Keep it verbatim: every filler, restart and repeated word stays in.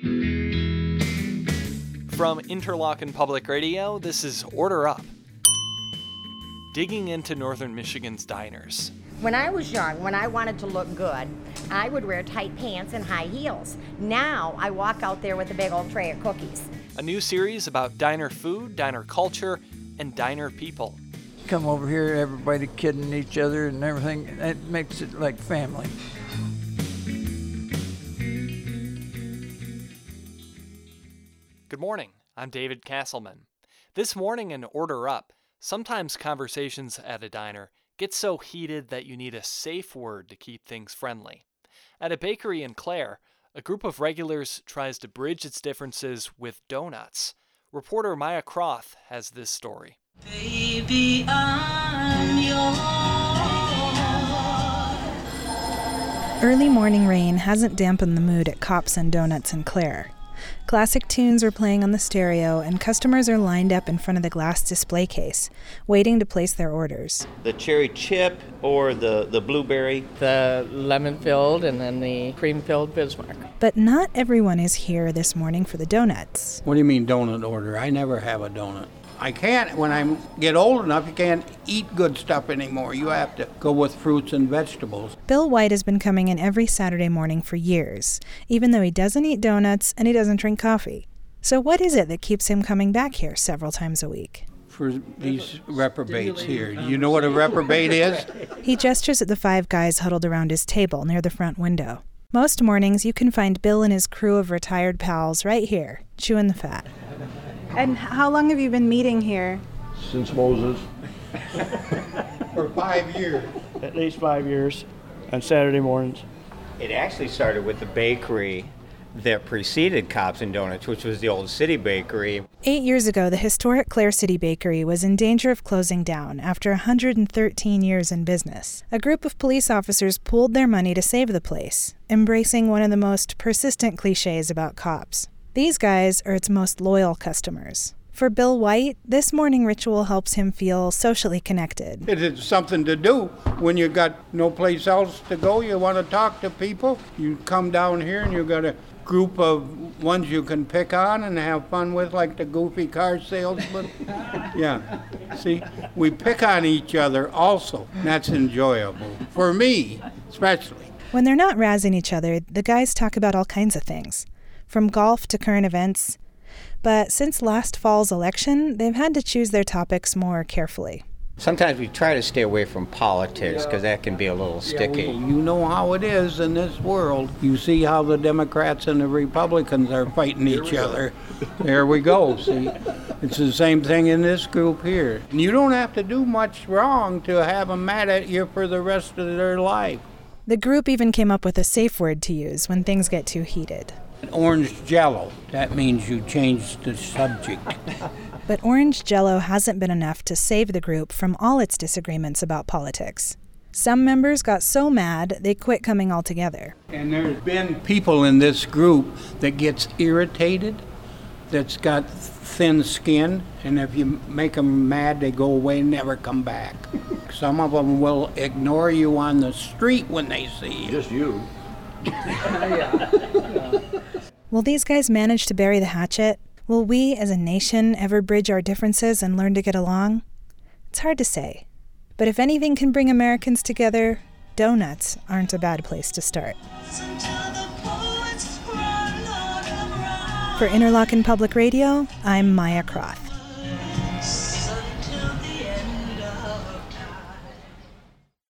From Interlochen Public Radio, this is Order Up. Digging into Northern Michigan's diners. When I was young, when I wanted to look good, I would wear tight pants and high heels. Now I walk out there with a big old tray of cookies. A new series about diner food, diner culture, and diner people. Come over here, everybody kidding each other and everything. It makes it like family. Good morning, I'm David Castleman. This morning in Order Up, sometimes conversations at a diner get so heated that you need a safe word to keep things friendly. At a bakery in Clare, a group of regulars tries to bridge its differences with donuts. Reporter Maya Croth has this story. Baby, I'm yours. Early morning rain hasn't dampened the mood at Cops and Donuts in Clare. Classic tunes are playing on the stereo, and customers are lined up in front of the glass display case, waiting to place their orders. The cherry chip or the, the blueberry? The lemon-filled and then the cream-filled Bismarck. But not everyone is here this morning for the donuts. What do you mean donut order? I never have a donut. I can't, when I get old enough, you can't eat good stuff anymore. You have to go with fruits and vegetables. Bill White has been coming in every Saturday morning for years, even though he doesn't eat donuts and he doesn't drink coffee. So what is it that keeps him coming back here several times a week? For these reprobates here. You know what a reprobate is? He gestures at the five guys huddled around his table near the front window. Most mornings you can find Bill and his crew of retired pals right here, chewing the fat. And how long have you been meeting here? Since Moses. For five years. At least five years, on Saturday mornings. It actually started with the bakery that preceded Cops and Donuts, which was the old City Bakery. Eight years ago, the historic Clare City Bakery was in danger of closing down after one hundred thirteen years in business. A group of police officers pooled their money to save the place, embracing one of the most persistent cliches about cops. These guys are its most loyal customers. For Bill White, this morning ritual helps him feel socially connected. It is something to do when you got no place else to go. You want to talk to people. You come down here and you got a group of ones you can pick on and have fun with, like the goofy car salesman. Yeah. See, we pick on each other also. That's enjoyable. For me, especially. When they're not razzing each other, the guys talk about all kinds of things, from golf to current events. But since last fall's election, they've had to choose their topics more carefully. Sometimes we try to stay away from politics because that can be a little sticky. Yeah, well, you know how it is in this world. You see how the Democrats and the Republicans are fighting each other. There we go, see. It's the same thing in this group here. And you don't have to do much wrong to have them mad at you for the rest of their life. The group even came up with a safe word to use when things get too heated. Orange Jello. That means you change the subject. But orange Jello hasn't been enough to save the group from all its disagreements about politics. Some members got so mad they quit coming altogether. And there's been people in this group that gets irritated, that's got thin skin, and if you make them mad, they go away and never come back. Some of them will ignore you on the street when they see you. Just you. Will these guys manage to bury the hatchet? Will we, as a nation, ever bridge our differences and learn to get along? It's hard to say. But if anything can bring Americans together, donuts aren't a bad place to start. For Interlochen Public Radio, I'm Maya Croth.